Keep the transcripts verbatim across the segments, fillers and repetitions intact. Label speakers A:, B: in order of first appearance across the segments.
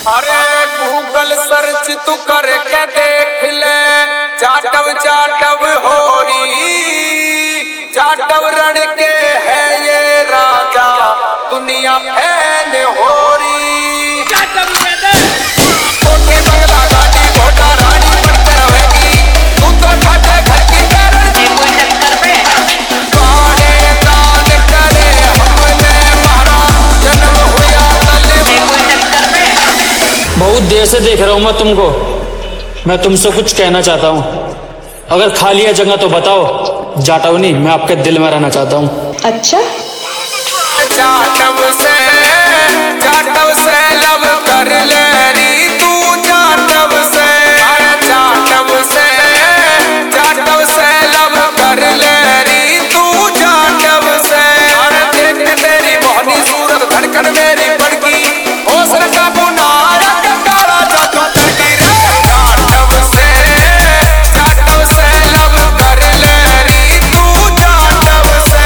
A: अरे Google search तू करके देख ले, जाटव जाटव होरी, जाटव रण के है ये राजा, दुनिया फैन होरी। जाटव कोठे बंगला गाड़ी घोड़ा रानी बनकर रहेगी, तू तो ठाटे घर की तरह कोई चक्कर में काने दान करे हमने मारा, जन्म हुआ तले कोई चक्कर में।
B: बहुत देर से देख रहा हूँ मैं तुमको, मैं तुमसे कुछ कहना चाहता हूँ। अगर खाली है जगह तो बताओ। जाटव नहीं, मैं आपके दिल में रहना चाहता हूँ।
C: अच्छा,
A: जाटव से जाटव से लब कर ले री तू, जाटव से जाटव से जाटव से लब कर ले री तू, जाटव से देख तेरी मोहनी सूरत धड़कन मेरी बढ़ गई, हौसला का बुनारा काला जादू कर गई रे। जाटव से जाटव से लब कर ले री तू, जाटव से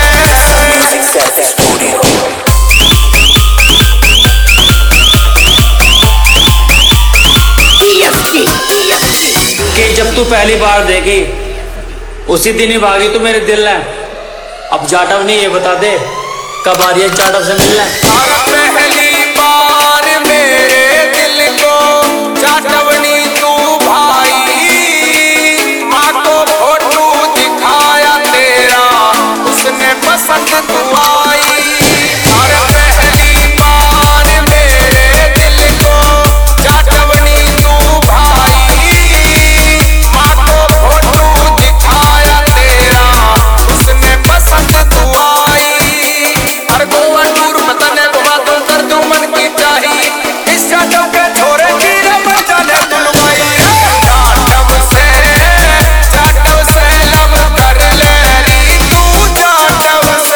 B: कि जब तू पहली बार देखी उसी दिन ही भागी तू मेरे दिल में। अब जाटव नहीं, ये बता दे कब आ रही है जाटव से मिलना।
A: पहली बार मेरे दिल को जाटवनी तू भाई, माँ को फोटो दिखाया तेरा, उसने पसंद तू आई। और पहली बार मेरे दिल को जाटवनी तू भाई, माँ को फोटो दिखाया तेरा, उसने पसंद तू आई। हर गोवा टूर बताने घुमा दूं कर दूं मन की चाही, इस जाटव के छोरे की रब जाने बुलवाई। जाटव से जाटव से लब कर ले री तू, जाटव से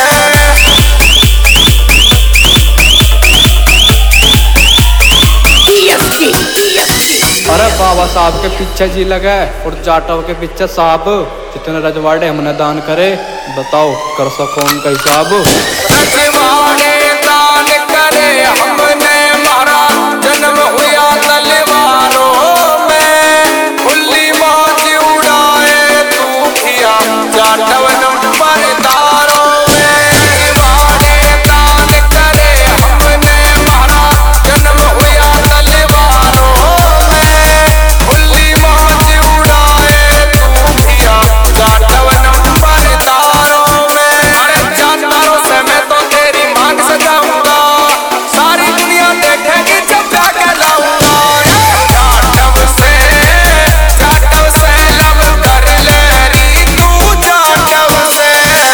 D: अरे बाबा साहब के पीछे जी लगे और जाटव के पीछे साहब, जितने रजवाड़े हमने दान करे बताओ कर सको उनका हिसाब।
A: रजवाड़े दान करे हमने मारा, जन्म हुआ तलवारों में, खुली मौज उड़ाए तू किया जाटव नंबर दारों में। रजवाड़े दान करे हमने मारा, जन्म हुआ तलवारों में, खुली मौज उड़ाए तू किया जाटव नंबर दारों में। अरे जानदारों से मैं तो तेरी मांग सजाऊंगा, सारी दुनिया देखेगी जब जाके लाऊंगा। जाटव से जाटव से लब कर ले री तू, जाटव से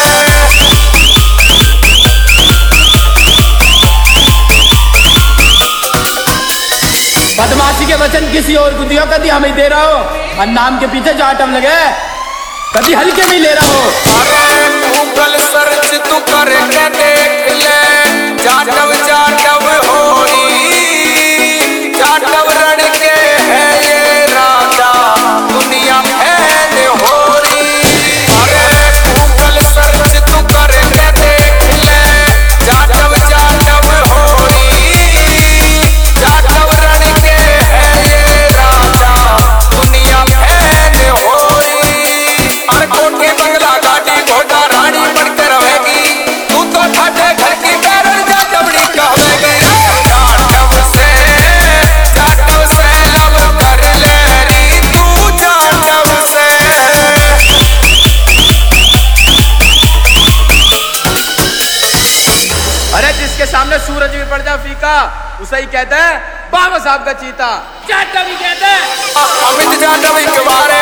E: बदमाशी के वचन किसी और को दियो, कभी हमें दे रहा हो, और नाम के पीछे जाटव लगे कभी हल्के में ले रहा हो।
A: अरे गूगल सर्च तू करके देख ले, जाटव जाटव होरी, जाटव रण के है ये राजा, दुनिया फैन होरी। अरे गूगल सर्च तू करके देख ले, जाटव जाटव होरी, जाटव रण के है ये राजा, दुनिया फैन होरी। अरे कोठे बंगला गाड़ी घोड़ा रानी बनकर रहेगी, तू तो ठाटे घर की बैरन जाटवनी कहवेगी। जाटव से जाटव से लब कर ले री तू, जाटव से
E: अरे जिसके सामने सूरज भी पड़ जाए फीका, उसे ही कहते हैं बाबा साहब का चीता। जाटव ही कहते हैं
A: अमित जाटव एक बार